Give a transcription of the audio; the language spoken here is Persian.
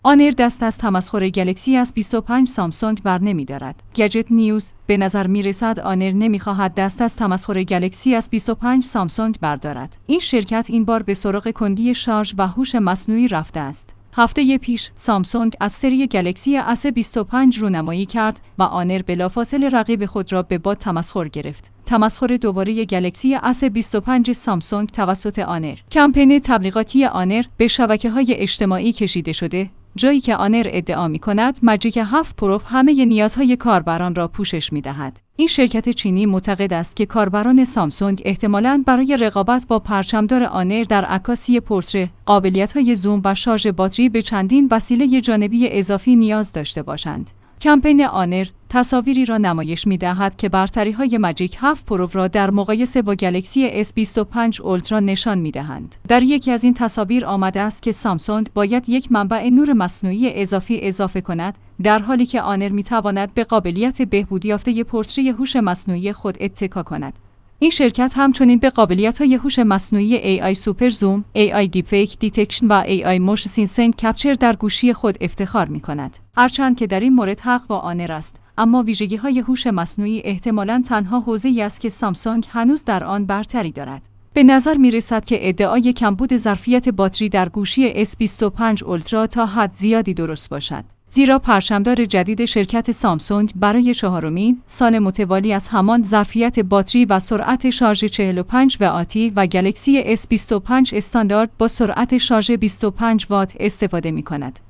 آنر دست از تمسخر گلکسی S25 سامسونگ بر نمی‌دارد. گجت نیوز به نظر می‌رسد آنر نمی‌خواهد دست از تمسخر گلکسی S25 سامسونگ بردارد. این شرکت این بار به سراغ کندی شارژ و هوش مصنوعی رفته است. هفته پیش سامسونگ از سری گلکسی S25 رونمایی کرد و آنر بلافاصله رقیب خود را به باد تمسخر گرفت. تمسخر دوباره گلکسی S25 سامسونگ توسط آنر. کمپین تبلیغاتی آنر به شبکه‌های اجتماعی کشیده شده، جایی که آنر ادعا می‌کند ماجیک 7 پرو همه نیازهای کاربران را پوشش می‌دهد. این شرکت چینی معتقد است که کاربران سامسونگ احتمالاً برای رقابت با پرچمدار آنر در عکاسی پورتره، قابلیت‌های زوم و شارژ باتری به چندین وسیله جانبی اضافی نیاز داشته باشند. کمپین آنر تصاویری را نمایش می‌دهد که برتری‌های ماجیک 7 پرو را در مقایسه با گلکسی S25 اولترا نشان می‌دهند. در یکی از این تصاویر آمده است که سامسونگ باید یک منبع نور مصنوعی اضافه کند، در حالی که آنر می‌تواند به قابلیت بهبودی یافته پورتری هوش مصنوعی خود اتکا کند. این شرکت همچنین به قابلیت‌های هوش مصنوعی AI سوپر زوم، AI دیپفیک دیتکشن و AI موشن سنسینگ کپچر در گوشی خود افتخار می‌کند. هرچند که در این مورد حق با آنر است، اما ویژگی‌های هوش مصنوعی احتمالاً تنها حوزه‌ای است که سامسونگ هنوز در آن برتری دارد. به نظر می‌رسد که ادعای کمبود ظرفیت باتری در گوشی S25 اولترا تا حد زیادی درست باشد. زیرا پرچمدار جدید شرکت سامسونگ برای چهارمین سال متوالی از همان ظرفیت باتری و سرعت شارژ 45 واتی و گلکسی S25 استاندارد با سرعت شارژ 25 وات استفاده می‌کند.